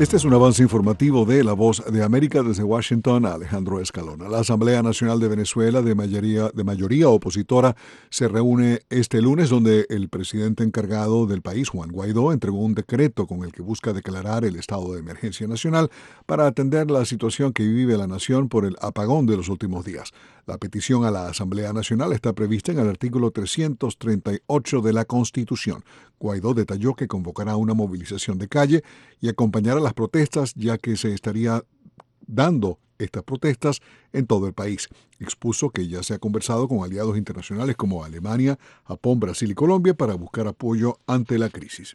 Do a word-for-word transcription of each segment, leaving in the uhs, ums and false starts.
Este es un avance informativo de La Voz de América desde Washington, Alejandro Escalona. La Asamblea Nacional de Venezuela, de mayoría, de mayoría opositora, se reúne este lunes, donde el presidente encargado del país, Juan Guaidó, entregó un decreto con el que busca declarar el estado de emergencia nacional para atender la situación que vive la nación por el apagón de los últimos días. La petición a la Asamblea Nacional está prevista en el artículo trescientos treinta y ocho de la Constitución. Guaidó detalló que convocará una movilización de calle y acompañará las protestas, ya que se estaría dando estas protestas en todo el país. Expuso que ya se ha conversado con aliados internacionales como Alemania, Japón, Brasil y Colombia para buscar apoyo ante la crisis.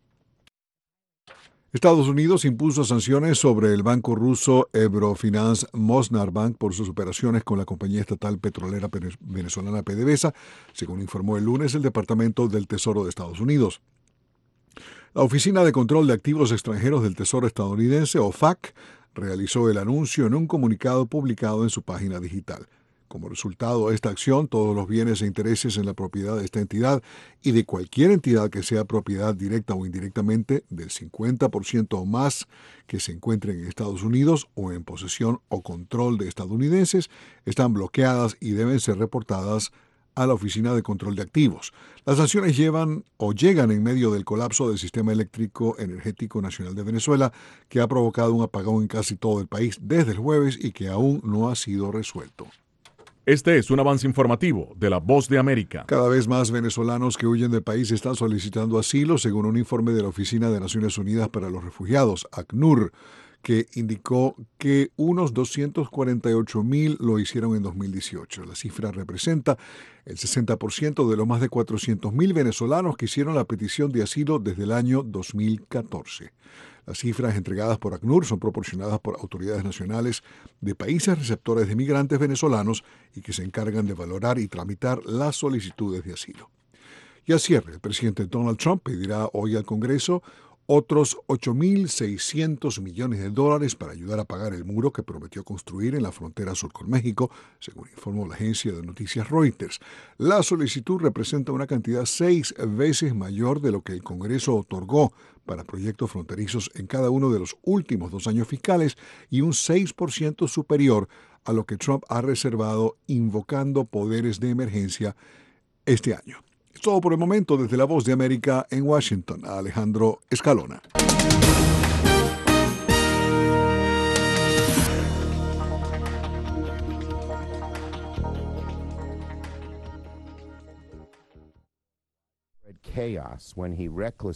Estados Unidos impuso sanciones sobre el banco ruso Ebrofinance Mosnar Bank por sus operaciones con la compañía estatal petrolera venezolana PDVSA, según informó el lunes el Departamento del Tesoro de Estados Unidos. La Oficina de Control de Activos Extranjeros del Tesoro estadounidense, O F A C, realizó el anuncio en un comunicado publicado en su página digital. Como resultado de esta acción, todos los bienes e intereses en la propiedad de esta entidad y de cualquier entidad que sea propiedad directa o indirectamente del cincuenta por ciento o más que se encuentren en Estados Unidos o en posesión o control de estadounidenses están bloqueadas y deben ser reportadas a la Oficina de Control de Activos. Las sanciones llevan o llegan en medio del colapso del Sistema Eléctrico Energético Nacional de Venezuela, que ha provocado un apagón en casi todo el país desde el jueves y que aún no ha sido resuelto. Este es un avance informativo de La Voz de América. Cada vez más venezolanos que huyen del país están solicitando asilo, según un informe de la Oficina de Naciones Unidas para los Refugiados, ACNUR, que indicó que unos doscientos cuarenta y ocho mil lo hicieron en dos mil dieciocho. La cifra representa el sesenta por ciento de los más de cuatrocientos mil venezolanos que hicieron la petición de asilo desde el año dos mil catorce. Las cifras entregadas por ACNUR son proporcionadas por autoridades nacionales de países receptores de migrantes venezolanos y que se encargan de valorar y tramitar las solicitudes de asilo. Y al cierre, el presidente Donald Trump pedirá hoy al Congreso otros ocho mil seiscientos millones de dólares para ayudar a pagar el muro que prometió construir en la frontera sur con México, según informó la agencia de noticias Reuters. La solicitud representa una cantidad seis veces mayor de lo que el Congreso otorgó para proyectos fronterizos en cada uno de los últimos dos años fiscales y un seis por ciento superior a lo que Trump ha reservado invocando poderes de emergencia este año. Es todo por el momento. Desde La Voz de América en Washington, Alejandro Escalona. Chaos when he recklessly